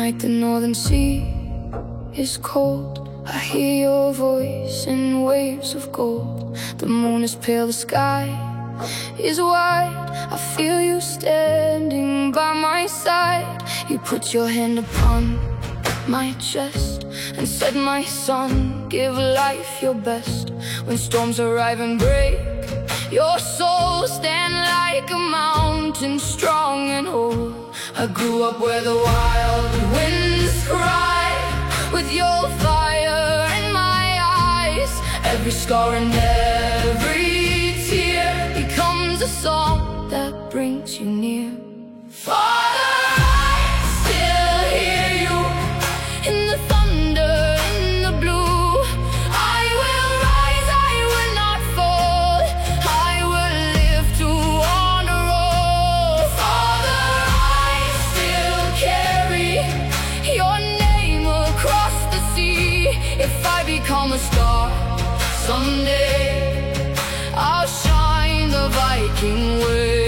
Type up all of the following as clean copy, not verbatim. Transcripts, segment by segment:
Tonight the northern sea is cold. I hear your voice in waves of gold. The moon is pale, the sky is wide. I feel you standing by my side. You put your hand upon my chest and said, my son, give life your best. When storms arrive and break your soul, stand like a mountain, strong and whole. I grew up where the wild winds cry, with your fire in my eyes. Every scar and every tear becomes a song that brings you near. Father, I still hear you in the thunder, in the blue. I will rise, I will not fall. I will live to honor all. Father, I still carry your name across the sea. If I become a star someday, I'll shine the Viking way.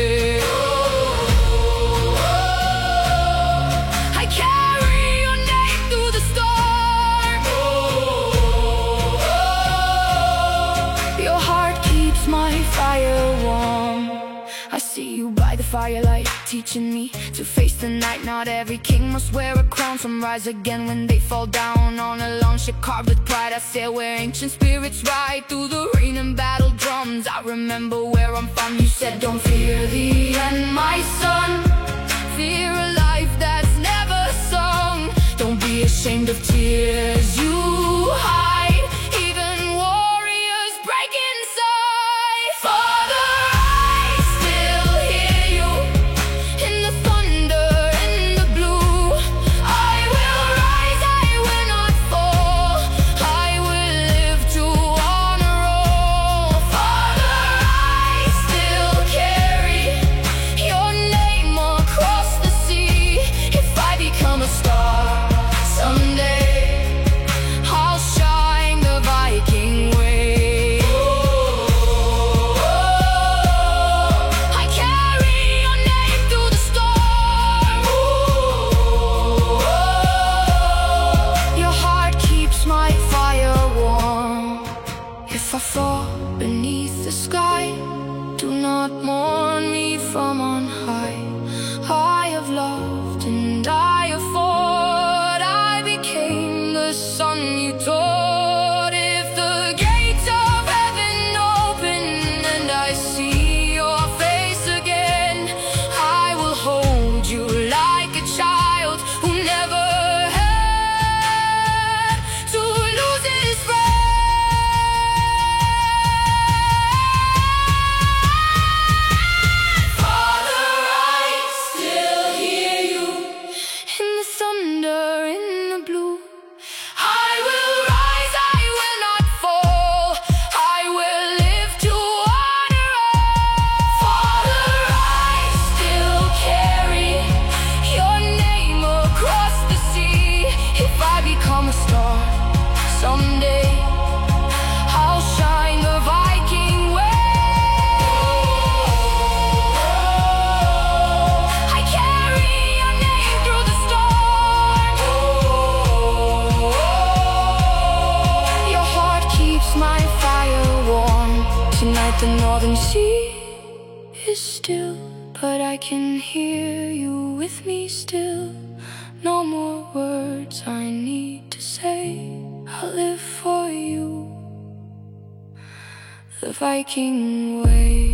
Firelight teaching me to face the night. Not every king must wear a crown. Some rise again when they fall down. On a long ship carved with pride, I sail where ancient spirits ride. Through the rain and battle drums, I remember where I'm from. You said, don't fear the end, my son. Fear a life that's never sung. Don't be ashamed of tears you hide. If I fall beneath the sky, do not mourn me from on high. I have loved and I have fought. I became the son you taught. If the gates of heaven open and I see your face again, I will hold you like a child who never had to lose his friend. Someday, I'll shine the Viking way. I carry your name through the storm. Your heart keeps my fire warm. Tonight the northern sea is still, but I can hear you with me still. No more words I need to say. I'll live for you the Viking way.